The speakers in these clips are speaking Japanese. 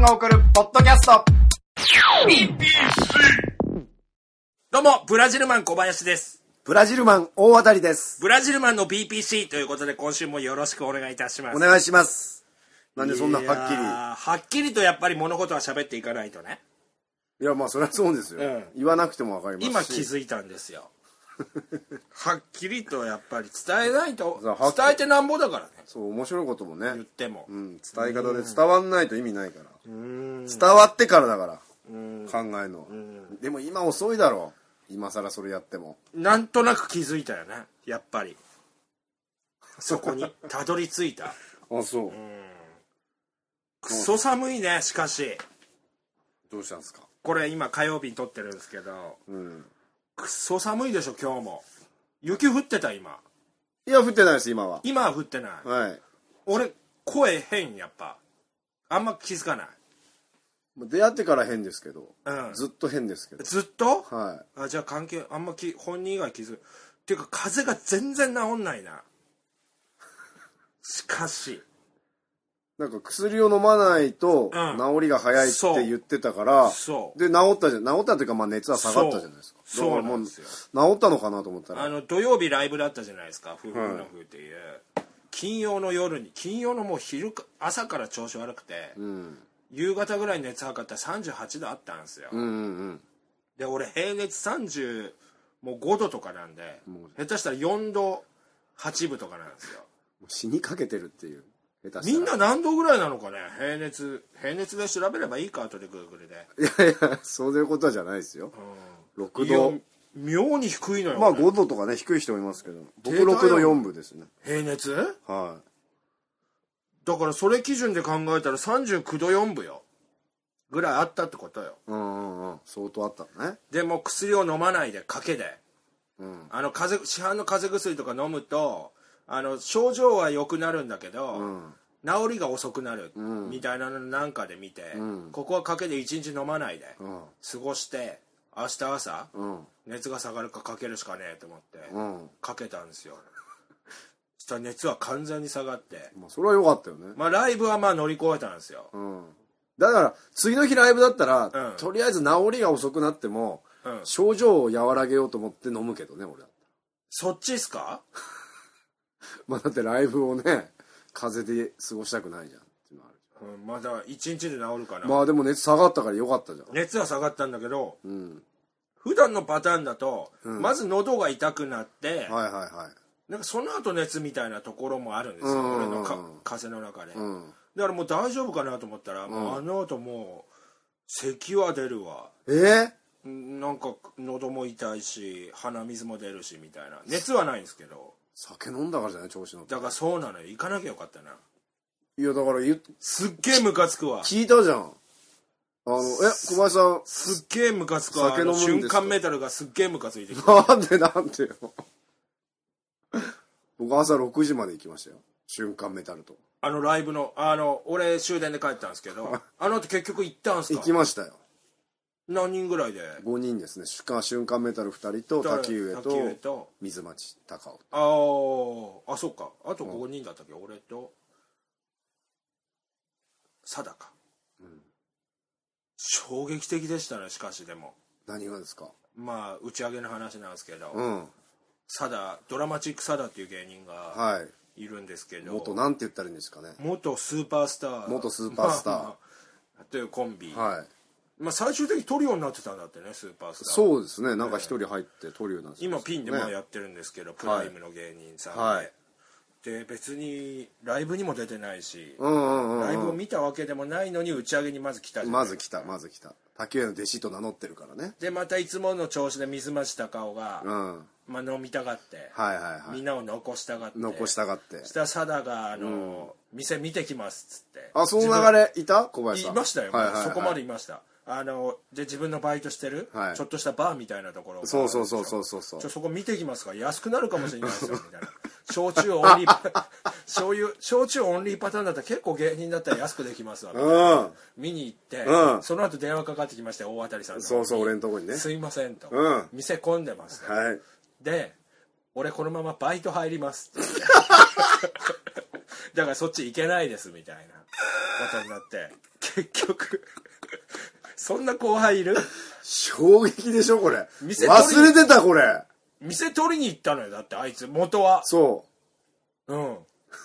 が送るポッドキャスト BBC。 どうもブラジルマン小林です。 ブラジルマン大当たりです。 ブラジルマンの BBC ということで今週もよろしくお願いいたします。 お願いします。なんでそんなはっきり。 はっきりとやっぱり物事は喋っていかないとね。 いやまあそりゃそうですよ、言わなくてもわかりますし。 今気づいたんですよはっきりとやっぱり伝えないと、伝えてなんぼだからね。 そう面白いこともね言っても、 伝え方で伝わんないと意味ないから、伝わってからだから考えるの。でも今遅いだろう、今更それやっても。 なんとなく気づいたよね、やっぱりそこにたどり着いたあ、そう。 クソ寒いね。しかしどうしたんですか。 これ今火曜日に撮ってるんですけど、くっそ寒いでしょ今日も。雪降ってた今。 いや降ってないです今は。 今は降ってない。 はい。 俺声変、やっぱあんま気づかない。 出会ってから変ですけど、ずっと変ですけど。 ずっと。 はい。 あ、じゃあ関係あんま本人以外気づくっていうか、風邪が全然治んないなしかしなんか薬を飲まないと治りが早いって言ってたから、で治ったというか、まあ熱は下がったじゃないですか。 そうなんですよ。 治ったのかなと思ったら、 土曜日ライブだったじゃないですか、夫婦の風っていう、金曜の夜に、金曜のもう朝から調子悪くて、夕方ぐらいに熱測ったら38度あったんですよ。で俺平熱35度とかなんで、下手したら4度8分とかなんですよ。 死にかけてるっていう。 みんな何度ぐらいなのかね。平熱で調べればいいか、後でグーグルで。 いやいやそういうことじゃないですよ、6度妙に低いのよ。 まあ5度とかね低い人もいますけど、僕6度4分ですね。 平熱。 はい。 だからそれ基準で考えたら39度4分よぐらいあったってことよ。 相当あったのね。 でも薬を飲まないで賭けで、市販の風邪薬とか飲むと症状は良くなるんだけど、治りが遅くなるみたいなのなんかで見て、ここは賭けで1日飲まないで過ごして、明日朝、熱が下がるか賭けるしかねえと思って賭けたんですよ。そしたら熱は完全に下がって、 それは良かったよね。 まあライブはまあ乗り越えたんですよ。 だから次の日ライブだったら、とりあえず治りが遅くなっても、症状を和らげようと思って飲むけどね、俺だったら。 そっちっすかまあだってライブをね風邪で過ごしたくないじゃんっていうのある。 まだ1日で治るかな。 まあでも熱下がったからよかったじゃん。 熱は下がったんだけど、普段のパターンだと、まず喉が痛くなって、なんかその後熱みたいなところもあるんですよ、俺の風邪の中で。だからもう大丈夫かなと思ったら、もう後もう咳は出るわ。なんか喉も痛いし鼻水も出るしみたいな。熱はないんですけど。 酒飲んだからじゃない、調子乗って。 だからそうなのよ、行かなきゃよかったな。 いやだからすっげえムカつくわ。 聞いたじゃん。小林さんすっげえムカつくわ。 酒飲むんですか。 瞬間メタルがすっげえムカついてきた。 なんでよ僕朝6時まで行きましたよ、瞬間メタルと。 ライブの俺終電で帰ったんですけど後結局行ったんすか。 行きましたよ。 何人ぐらいで。 5人ですね。瞬間メタル2人と滝上と水町高尾。そっか。あと5人だったっけ。俺と貞か。衝撃的でしたね。しかしでも何がですか。 まあ打ち上げの話なんですけど、ドラマチックサダっていう芸人がいるんですけど、 元なんて言ったらいいんですかね。 元スーパースターというコンビ。まあ最終的にトリオになってたんだってね、スーパースター。 そうですね。なんか一人入ってトリオなんですよ。 今ピンでもやってるんですけど、プライムの芸人さんで。で別にライブにも出てないし、ライブを見たわけでもないのに打ち上げにまず来たじゃないですか。まず来た滝上の弟子と名乗ってるからね。でまたいつもの調子で水町高尾が、まあ飲みたがって、みんなを残したがってそしたらサダが店見てきますっつって。その流れいた小林さん。いましたよ。そこまでいました。で自分のバイトしてる、ちょっとしたバーみたいなところが、そこ見てきますから安くなるかもしれないですよみたいな。焼酎オンリーパターンだったら結構芸人だったら安くできますわみたいな、見に行って、その後電話かかってきまして、大当たりさんの俺のとこにね。 すいませんと、店混んでます、で俺このままバイト入りますって言ってだからそっち行けないですみたいなことになって、 結局そんな後輩いる？ 衝撃でしょこれ。 店忘れてたこれ。 店取りに行ったのよ、だってあいつ元は。 そうで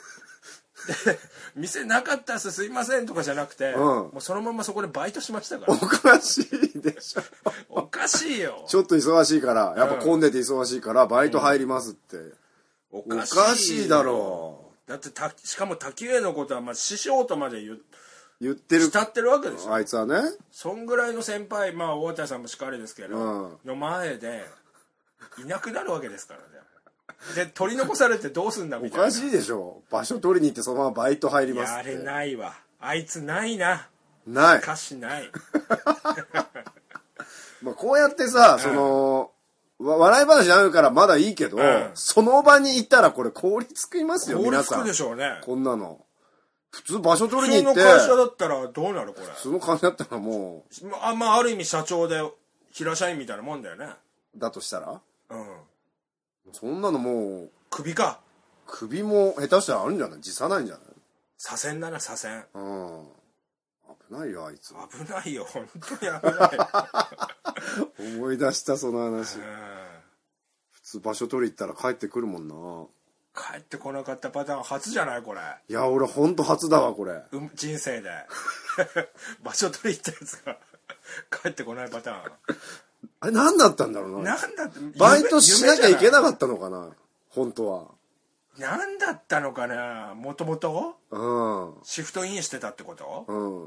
店なかったっすすいませんとかじゃなくて、もうそのままそこでバイトしましたから。 おかしいでしょ。 おかしいよ。 ちょっと忙しいからやっぱ混んでて忙しいからバイト入りますって、おかしいだろう。だってしかも滝上のことはまあ師匠とまで言ってる、 慕ってるわけでしょ。 あいつはね。 そんぐらいの先輩、まあ大谷さんもしかりですけど、の前でいなくなるわけですからね。で取り残されてどうすんだみたいな。 おかしいでしょ。場所取りに行ってそのままバイト入りますって。 いやあれないわ。あいつないな。 ない。 歌詞ない。 まあこうやってさ、その笑い話になるからまだいいけど、その場に行ったらこれ凍りつきますよ皆さん。 凍りつくでしょうね。 こんなの普通場所取りに行って。 普通の会社だったらどうなるこれ。 普通の会社だったらもうまあある意味社長で平社員みたいなもんだよね。 だとしたらそんなのもう首か。 首も下手したらあるんじゃない？辞さないんじゃない？ 左遷だな、左遷。 危ないよあいつ。 危ないよ本当に危ない思い出したその話。普通場所取り行ったら帰ってくるもんな。 帰ってこなかったパターン初じゃないこれ。 いや俺ほんと初だわこれ、 人生で場所取り行ったやつが帰ってこないパターン。 あれ何だったんだろうな。 なんだってバイトしなきゃいけなかったのかな本当は。 何だったのかなもともとシフトインしてたってこと？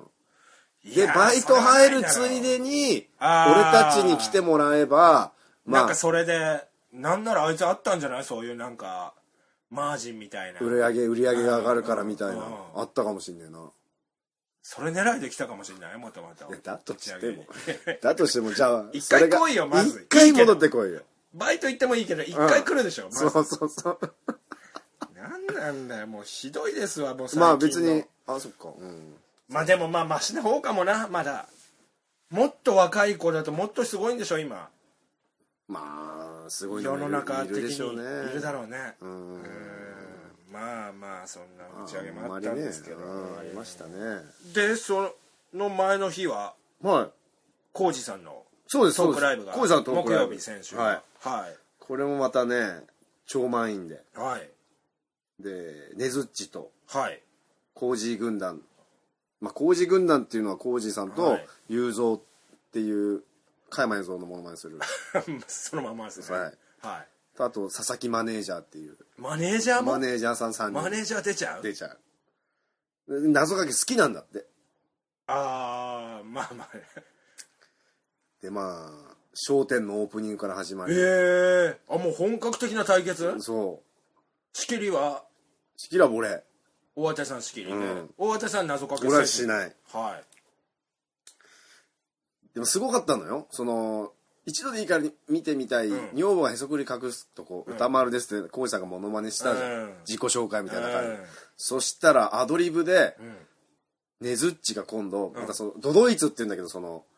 でバイト入るついでに俺たちに来てもらえばなんかそれでなんならあいつあったんじゃない？そういうなんかマージンみたいな売り上げが上がるからみたいなあったかもしんねえな。 それ狙いで来たかもしんないもともと。 だとしてもじゃあ一回来いよまず。 一回戻ってこいよ。 バイト行ってもいいけど一回来るでしょ。 そうなんなんだよもうひどいですわもう最近の。 まあ別にそっかまあでもまあマシな方かもな。まだもっと若い子だともっとすごいんでしょ今。 まあすごい世の中的にいるるだろうね。まあまあそんな打ち上げもあったんですけど、 ありましたね。 でその前の日は浩二さんのトークライブが木曜日先週。 これもまたね超満員ででねずっちと浩二軍団、浩二軍団っていうのは浩二さんと雄三っていう加山雄三のものまねするそのままですね。 あと佐々木マネージャーっていうマネージャーもマネージャーさん3人。 マネージャー出ちゃう謎かけ好きなんだって。 まあまあで笑点のオープニングから始まりもう本格的な対決。 そう仕切りは俺大和田さん仕切りで、大和田さん謎かけ俺はしない。でもすごかったのよ。その一度でいいから見てみたい、女房がへそくり隠すとこ歌丸ですって浩二さんがモノマネしたじゃん、自己紹介みたいな感じで、そしたらアドリブで、ねずっちが今度またそのドドイツって言うんだけどその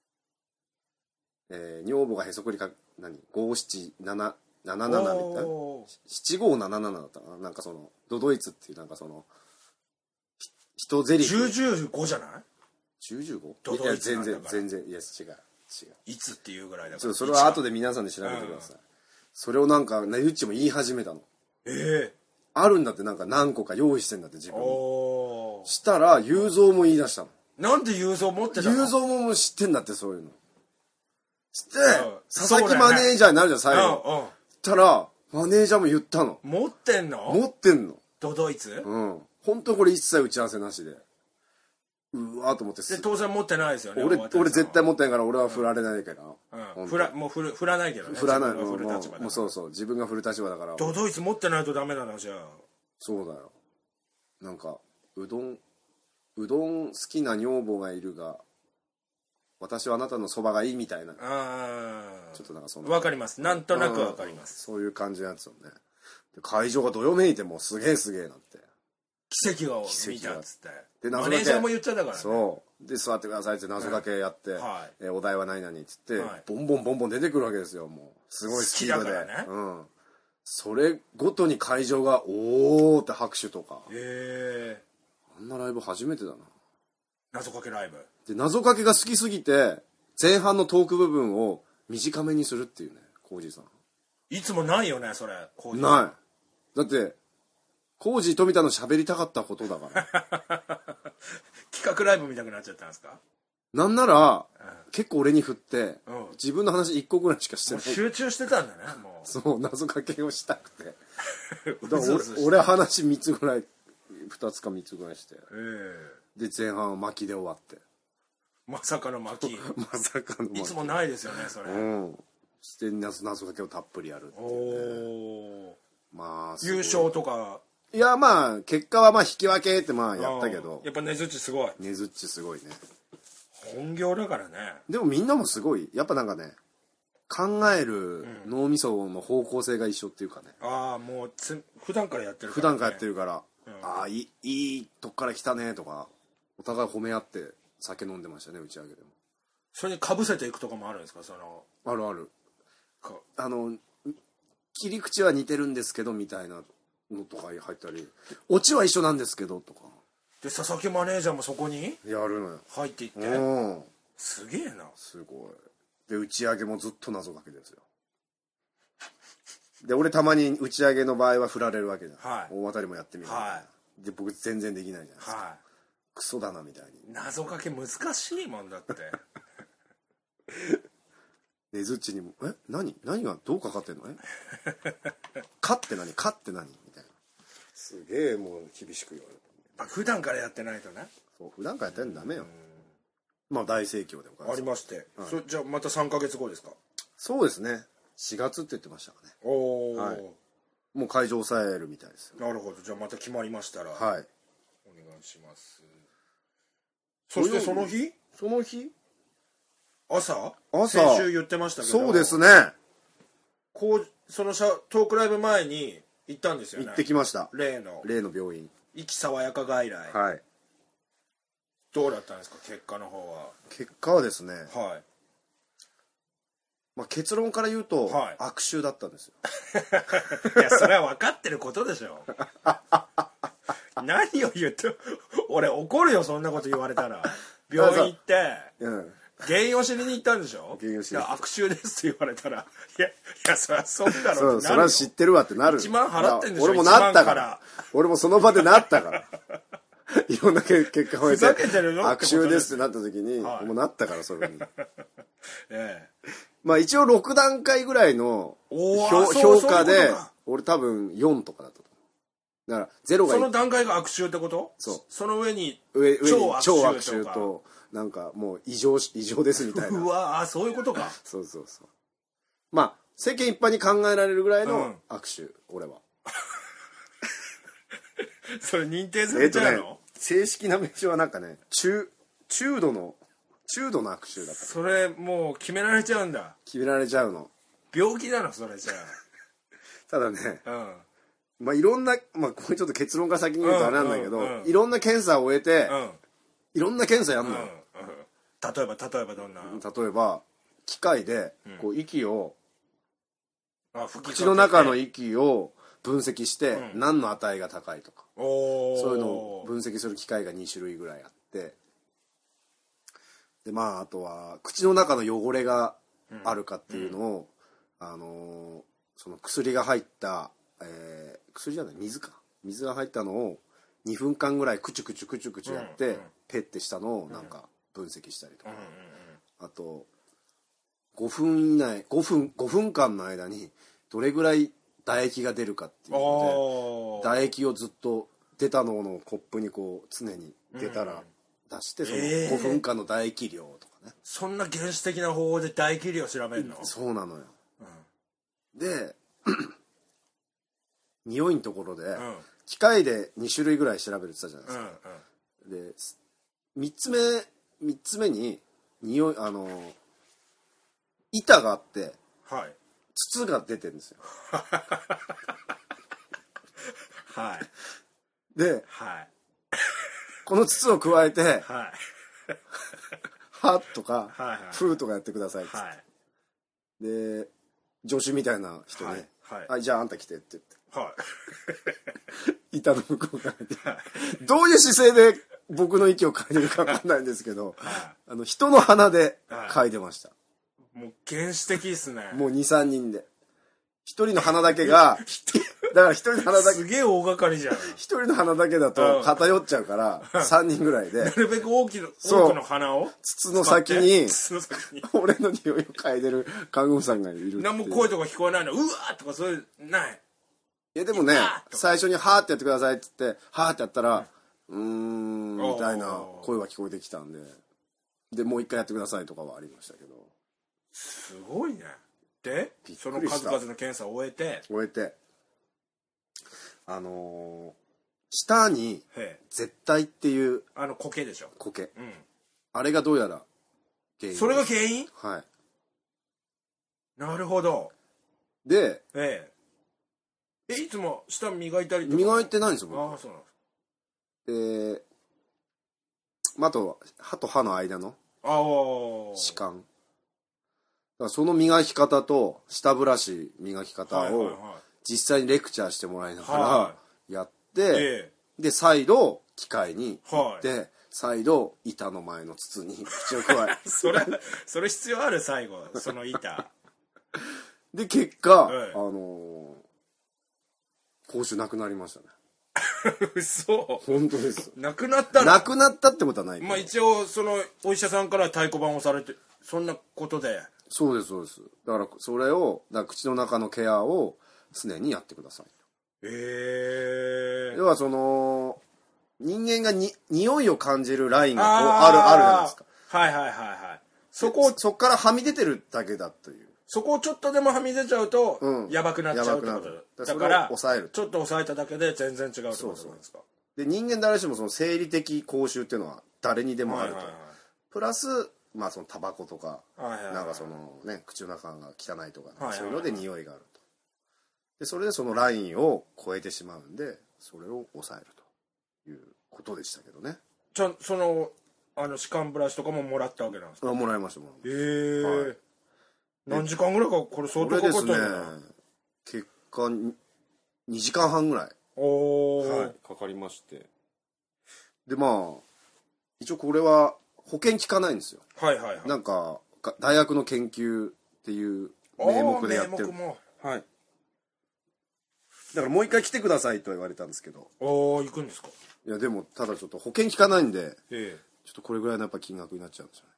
女房がへそくり五七七77みたいな7577だったかな。なんかそのドドイツっていうなんかその一ゼリフ 1015じゃない ？1015？いや全然いや違ういつっていうぐらいだから。 それは後で皆さんで調べてください。それをなんかねゆっちも言い始めたの。あるんだってなんか何個か用意してんだって自分に。したら雄三も言い出したの。なんで雄三持ってたの？ 雄三も知ってんだってそういうの。して佐々木マネージャーになるじゃん最後。したらマネージャーも言ったの。 持ってんのドイツ。 本当これ一切打ち合わせなしで。うわーと思って。 で当然持ってないですよね。 俺絶対持ってないから俺は振られないから。 もう振らないけどね。 振らない。もうそう自分が振る立場だから。 ドイツ持ってないとダメだなじゃあ。 そうだよ。なんかうどん好きな女房がいるが私はあなたのそばがいいみたいな。ちょっとなんかそんな。 わかります。なんとなくわかります。 そういう感じのやつよね。会場がどよめいてもすげえなって。 奇跡を見たっつって。でマネージャーも言っちゃったからね。 そうで座ってくださいって謎かけやって、お題は何々っつって、ボンボン出てくるわけですよ。もうすごいスピードで。それごとに会場がおーって拍手とか。あんなライブ初めてだな。 謎かけライブで、謎かけが好きすぎて前半のトーク部分を短めにするっていうね、浩二さん。 いつもないよねそれ。 ない。だって浩二富田の喋りたかったことだから企画ライブ見たくなっちゃったんですか。 なんなら、結構俺に振って、自分の話1個ぐらいしかしてない。 集中してたんだねもう。 そう謎かけをしたくてだから俺話3つぐらい2つか3つぐらいして、で前半は巻きで終わって、 まさかの巻きまさかの巻き。 いつもないですよねそれ。 そして謎かけをたっぷりやるっていう、ね、まあ優勝とか。 いやまあ結果はまあ引き分けってまあやったけど、 やっぱねずっちすごい。 ねずっちすごいね。 本業だからね。 でもみんなもすごいやっぱなんかね、考える脳みその方向性が一緒っていうかね、 ああもう普段からやってるから、ね、 普段からやってるから、ああいいとこから来たねとかお互い褒め合って酒飲んでましたね、打ち上げでも。 それにかぶせていくとかもあるんですか。そのあるある、切り口は似てるんですけどみたいなのとか入ったり、オチは一緒なんですけどとかで、佐々木マネージャーもそこにやるのよ、 入っていって。すげえな。 すごい。で打ち上げもずっと謎かけですよ。で俺たまに打ち上げの場合は振られるわけじゃん、はい、大当たりもやってみる、はい、で僕全然できないじゃないですか、はい、クソだなみたいに。 謎かけ難しいもんだってねずっちにも「何がどうかかってんの？かって何？かって何？」みたいな、すげえもう厳しく言われて、 普段からやってないとね。 そう普段からやってんだダメよ。まあ大盛況でございます。 ありまして、はい、じゃあまた3ヶ月後ですか。 そうですね、4月って言ってましたかね。おお、はい、もう会場抑えるみたいですよ。 なるほど。じゃあまた決まりましたら、はい、お願いします。そしてその日朝先週言ってましたけど、 そうですね、 そのトークライブ前に行ったんですよね。 行ってきました。例の病院、 壱岐爽やか外来。はい。どうだったんですか、結果の方は。 結果はですね、はい、まあ、結論から言うと、はい、悪臭だったんですよいやそれは分かってることでしょ何を言って俺怒るよ、そんなこと言われたら。病院行って、原因を知りに行ったんでしょ。原因を知りに行った。悪臭ですって言われたら、いやそりゃそうだろうってなるよ。それは知ってるわってなる。 1万払ってんでしょ。 俺もなったから。俺もその場でなったからいろんな結果を経て悪臭ですってなった時に、はい、もうなったからそれにまあ一応6段階ぐらいの評価で俺多分4とかだったと思う。だから0がその段階が悪臭ってこと。その上に超悪臭となんかもう異常ですみたいな。 うわそういうことか。 そうまあ世間一般に考えられるぐらいの悪臭、俺はそれ認定されちゃうの？ 正式な名称はなんかね、中度の悪臭だった。 それもう決められちゃうんだ。 決められちゃうの。 病気なのそれじゃあ。 ただね、まあいろんな、まあこれちょっと結論から先に言うとあれなんだけど、いろんな検査を終えて、いろんな検査やんのよ。 例えばどんな？ 例えば機械でこう息を、口の中の息を分析して何の値が高いとか、そういうのを分析する機械が2種類ぐらいあって、でまああとは口の中の汚れがあるかっていうのを、その薬が入った、薬じゃない水が入ったのを2分間ぐらいクチュクチュやって、ペッてしたのをなんか分析したりとか、あと5分間の間にどれぐらい唾液が出るかっていうので、唾液をずっと出たのをコップにこう常に出たら出して、その5分間の唾液量とかね、 そんな原始的な方法で唾液量調べるの？ そうなのよ、で匂いのところで、機械で2種類ぐらい調べるって言ったじゃないですか、で3つ目に匂い板があって、はい、筒が出てるんですよはいで、はい、この筒を加えて「はい、は」とか「ふ」とかやってくださいっつって、はい、で助手みたいな人に「はい、じゃああんた来て」って言って、はい、板の向こう側にどういう姿勢で僕の息を嗅いでるか分かんないんですけど人の鼻で嗅いでました。 もう原始的ですね。 もう 2,3 人で一人の鼻だけがだから一人の鼻だけすげえ大掛かりじゃん。 一人の鼻だけだと偏っちゃうから3人ぐらいでなるべく多くの鼻を筒の先に俺の匂いを嗅いでる看護婦さんがいる。 何も声とか聞こえないの、うわーとかそういうない。 いやでもね最初にはーってやってくださいって言ってはーってやったらみたいな声が聞こえてきたんでもう一回やってくださいとかはありましたけど。 すごいね。でその数々の検査を終えて舌に絶対っていう苔でしょ。 苔、あれがどうやら原因。 それが原因。 はい。 なるほど。 でいつも舌磨いたりとか。 磨いてないんですよ僕。 ああそうなんです。 であと歯と歯の間の歯間だからその磨き方と舌ブラシ磨き方を実際にレクチャーしてもらいながらやって、で再度機械に行って再度板の前の筒に口を加えそれ必要ある。最後その板で結果口臭なくなりましたね。 嘘。 本当です。 なくなったの。 なくなったってことはないけど、 まあ一応そのお医者さんから太鼓判をされてそんなことで。 そうですそうです。だからそれを口の中のケアを常にやってください。要はその人間が匂いを感じるラインがこうあるじゃないですか。 はいそこからはみ出てるだけだという。 そこをちょっとでもはみ出ちゃうと、やばくなっちゃうってことだから抑える。 ちょっと抑えただけで全然違うってことなんですか。 で人間誰しもその生理的口臭っていうのは誰にでもあると。プラスまあそのタバコとかなんかそのね口の中が汚いとかそういうので匂いがあると。でそれでそのラインを超えてしまうんでそれを抑えるということでしたけどね。 じゃあその歯間ブラシとかももらったわけなんですか。 もらいました。 何時間ぐらいかこれ相当かかったんだよな。 結果2時間半ぐらいかかりまして、でまあ一応これは保険効かないんですよ。なんか大学の研究っていう名目でやってる。はい。だからもう一回来てくださいと言われたんですけど。 行くんですか。 いやでもただちょっと保険効かないんで、ちょっとこれぐらいのやっぱ金額になっちゃうんですよね。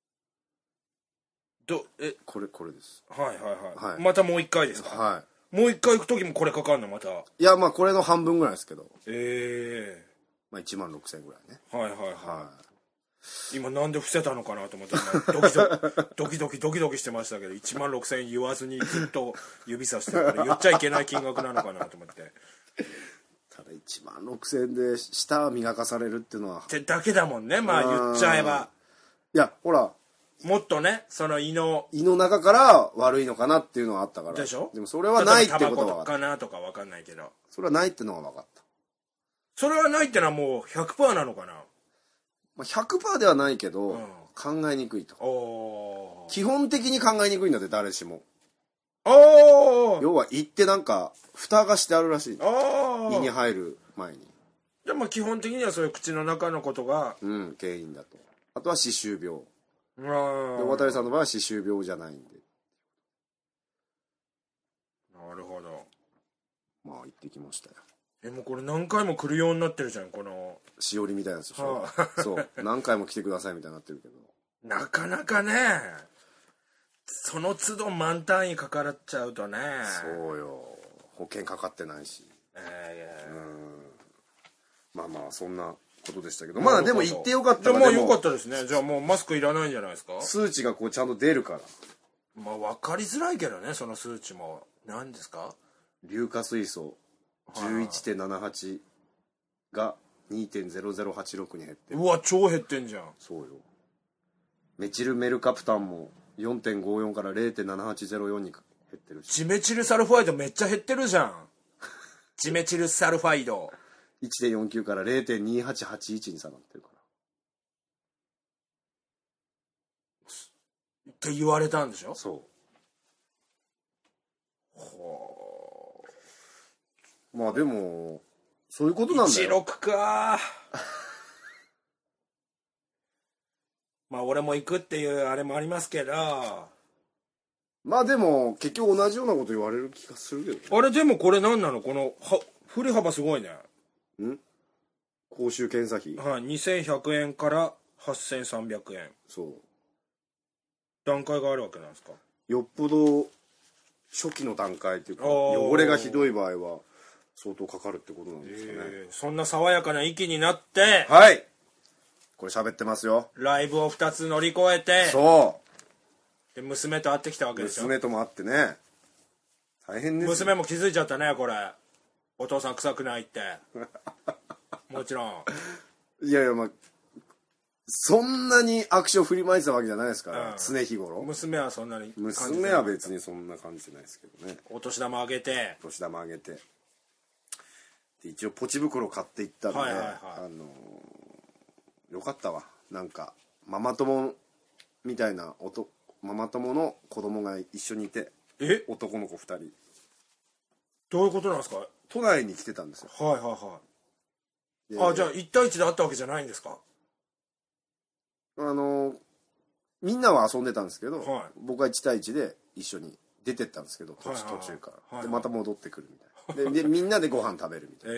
これです。 またもう一回ですか。もう一回行く時もこれかかるのまた。いやまあこれの半分ぐらいですけど。まあ16,000円ぐらいね。 今なんで伏せたのかなと思ってドキドキしてましたけど16,000円言わずにずっと指さしてるから言っちゃいけない金額なのかなと思って。 ただ16,000円で舌磨かされるっていうのはってだけだもんね。まあ言っちゃえば。 いやほらもっとねその胃の中から悪いのかなっていうのはあったからでしょ。 でもそれはないってことはタバコかなとか分かんないけどそれはないってのは分かった。 それはないってのはもう 100% なのかな。 100% ではないけど、考えにくいと。基本的に考えにくいんだって誰しも。要は胃ってなんか蓋がしてあるらしい。胃に入る前に。 でも基本的にはそういう口の中のことが原因だと。あとは歯周病。で渡さんの場合は歯周病じゃないんで。 なるほど。 まあ行ってきましたよ。 もうこれ何回も来るようになってるじゃんこのしおりみたいなやつでしょ。そう何回も来てくださいみたいになってるけどなかなかねその都度満単位かかっちゃうとね。 そうよ保険かかってないしまあまあそんなことでしたけどまあでも行ってよかったらまあよかったですね。じゃあもうマスクいらないんじゃないですか。 数値がこうちゃんと出るからまあ分かりづらいけどねその数値も何ですか。 硫化水素11.78 が 2.0086 に減ってる。 うわ超減ってんじゃん。 そうよ。メチルメルカプタンも 4.54 から 0.7804 に減ってるしジメチルサルファイドめっちゃ減ってるじゃんジメチルサルファイド 1.49 から 0.2881 に下がってるからって言われたんでしょ。 そうまあでもそういうことなんだよ。 16かまあ俺も行くっていうあれもありますけど、 まあでも結局同じようなこと言われる気がするけどね。 あれでもこれ何なの、この振り幅すごいね。 公衆検査費、 はい、2100円から8300円。 そう段階があるわけなんですか。 よっぽど初期の段階っていうか汚れがひどい場合は相当かかるってことなんですかね。 そんな爽やかな域になって、 はい、これ喋ってますよ。 ライブを2つ乗り越えて、 そうで娘と会ってきたわけですよ。 娘とも会ってね、大変です。 娘も気づいちゃったね、これお父さん臭くないってもちろん。 いやいや、まあそんなに悪手を振りまいてたわけじゃないですから、常日頃。 娘はそんなに感じてない。 娘は別にそんな感じてないですけどね。 お年玉あげてで一応ポチ袋買っていったんで、よかったわ。なんかママ友みたいなママ友の子供が一緒にいて、男の子2人。 どういうことなんですか。 都内に来てたんですよ。 じゃあ1対1で会ったわけじゃないんですか。 みんなは遊んでたんですけど、僕は1対1で一緒に出てったんですけど、途中から、でまた戻ってくるみたいな。でみんなでご飯食べるみたいな。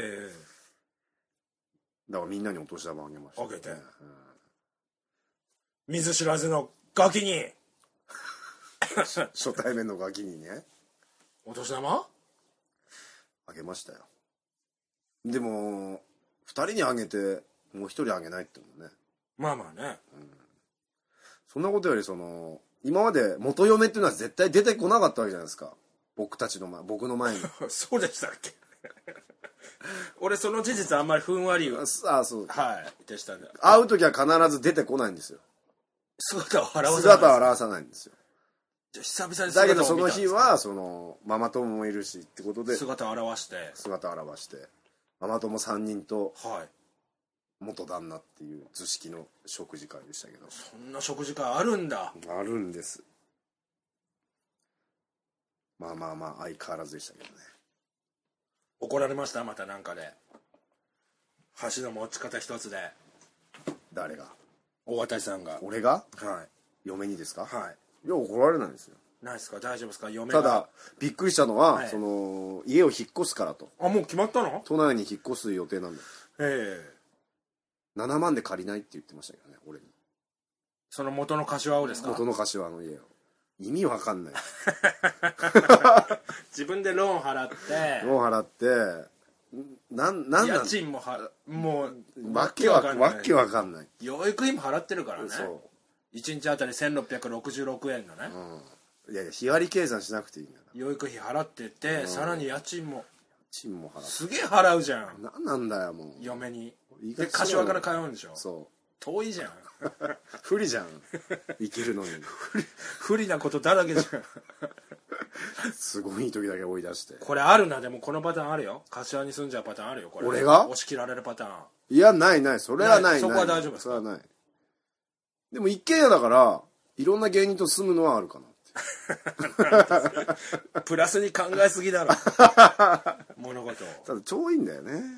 だからみんなにお年玉あげました、ね。あげて、 見ず知らずのガキに初対面のガキにね、 お年玉あげましたよ。でも2人にあげてもう1人あげないってもね。 まあまあね、 そんなことより今まで元嫁っていうのは絶対出てこなかったわけじゃないですか、僕の前にそうでしたっけ俺その事実あんまりふんわりそうでしたね。 会う時は必ず出てこないんですよ。 姿を現さないんですよ。 じゃ久々にだけどその日はママ友もいるしってことで姿を現してママ友3人と元旦那っていう図式の食事会でしたけど。 そんな食事会あるんだ。 あるんです。まあ相変わらずでしたけどね。 怒られましたまたなんかで、箸の持ち方一つで。 誰が？ 大渡さんが。 俺が？嫁にですか？いや怒られないですよ。 ないですか？大丈夫ですか？嫁が。 ただびっくりしたのは、家を引っ越すからと。 もう決まったの？ 都内に引っ越す予定なんだ。7万で借りないって言ってましたけどね、俺に。 その元の柏をですか？ 元の柏の家を。意味わかんない自分でローン払って家賃ももうわけわかんない。 養育費も払ってるからね。1日あたり1666円のね、 いや日割り計算しなくていいんだ。 養育費払ってて、さらに家賃も払ってすげえ払うじゃん。 何なんだよもう。 嫁にで柏から通うんでしょ。遠いじゃん不利じゃん生きるのに不利なことだらけじゃんすごいいい時だけ追い出して。 これあるな。でもこのパターンあるよ。柏に住んじゃうパターンあるよこれ。 俺が押し切られるパターン。 いやないそれはない。 そこは大丈夫ですか？ それはない。でも一軒家だからいろんな芸人と住むのはあるかなってプラスに考えすぎだろ物事を。 ただ超いいんだよね。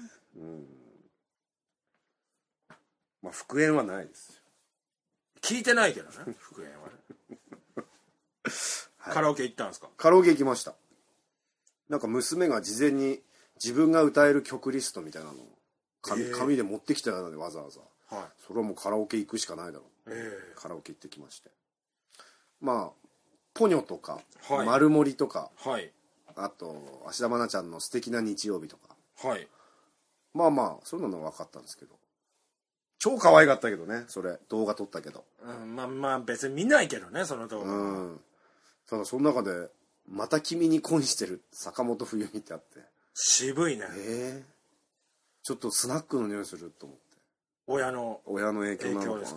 まあ復縁はないですよ。 聞いてないけどね復縁はねカラオケ行ったんですか？ カラオケ行きました。なんか娘が事前に自分が歌える曲リストみたいなのを紙で持ってきたのでわざわざ、それはもうカラオケ行くしかないだろう、カラオケ行ってきまして、まあポニョとか、丸森とか、あと芦田愛菜ちゃんの素敵な日曜日とか、まあそういうのは分かったんですけど、超可愛かったけどね。それ動画撮ったけど、 まあ別に見ないけどねその動画。 ただその中でまた君に恋してる坂本冬美ってあって、渋いね。 ちょっとスナックの匂いすると思って。 親の影響なのかなと思って。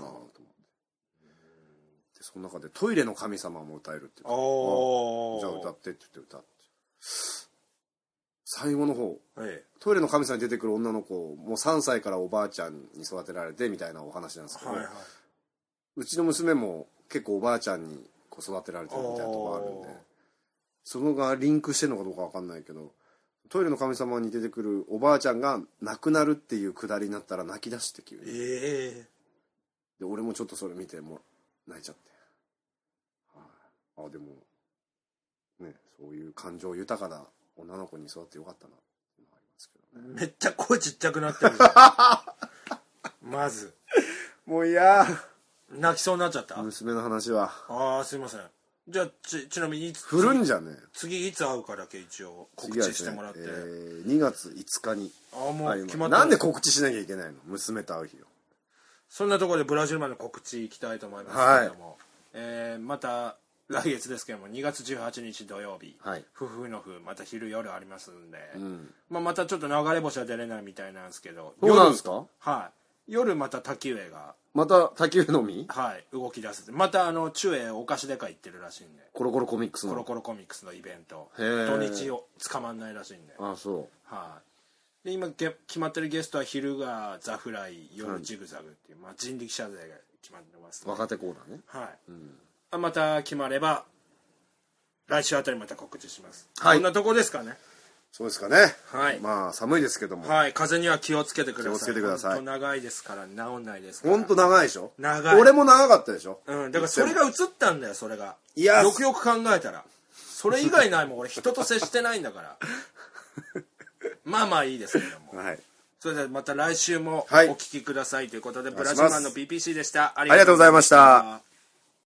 でその中でトイレの神様も歌えるって言って、じゃあ歌ってって言って歌って、最後の方、トイレの神様に出てくる女の子もう3歳からおばあちゃんに育てられてみたいなお話なんですけど、うちの娘も結構おばあちゃんに育てられてるみたいなところあるんで、そのがリンクしてるのかどうか分かんないけど、トイレの神様に出てくるおばあちゃんが亡くなるっていうくだりになったら泣き出して急に、 で俺もちょっとそれ見てもう泣いちゃって、あでもね、そういう感情豊かな女の子に育ってよかったなっていうのがありますけどね。 めっちゃ声ちっちゃくなってるまずもう嫌。 泣きそうになっちゃった。 娘の話は。 ああすいません。じゃあちなみにいつ振るんじゃねえ。 次いつ会うかだけ一応告知してもらって、 2月5日に。 もう決まった。 なんで告知しなきゃいけないの、娘と会う日を。 そんなところでブラジルマンの告知いきたいと思いますけれども、また来月ですけども2月18日土曜日、夫婦の日また昼夜ありますんで、またちょっと流れ星は出れないみたいなんですけど。 そうなんですか。 夜また滝上がまた滝上のみ動き出す。また中英お菓子デカ行ってるらしいんで、 コロコロコミックスのイベント、土日を捕まんないらしいんで。 そうで今決まってるゲストは昼がザ・フライ、夜ジグザグっていう、人力車勢が決まってます、 若手コーナーね。 また決まれば来週あたりまた告知します。 こんなとこですかね。 そうですかね。まあ寒いですけども、 風には気をつけてください。 気をつけてください。 本当長いですから治んないですから。 本当長いでしょ。 長い。 俺も長かったでしょ。 だからそれが映ったんだよ。それがよくよく考えたらそれ以外ないもん。俺人と接してないんだからまあいいですけども、それではまた来週もお聞きくださいということで、ブラジルマンの PPC でした。 ありがとうございました。